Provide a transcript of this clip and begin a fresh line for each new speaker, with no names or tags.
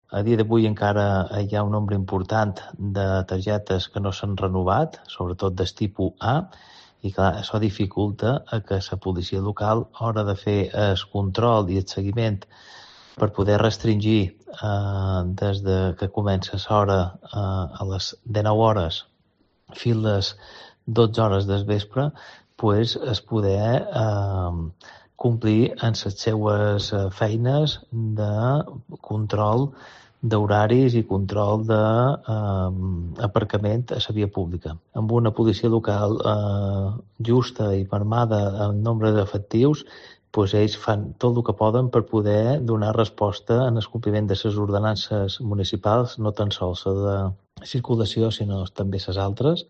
A dia d'avui encara hi ha un nombre important de targetes que no s'han renovat, sobretot del tipus A, i clar, això dificulta que la policia local, a l'hora de fer el control i el seguiment per poder restringir des de que comença l'hora a les 19 hores fins les 12 hores del vespre, pues, es poder complir en les seues feines de control d'horaris i control d'aparcament a la via pública. Amb una policia local justa i formada en nombre d'efectius, pues ells fan tot el que poden per poder donar resposta en el compliment de les ordenances municipals, no tan sols la de circulació, sinó també les altres,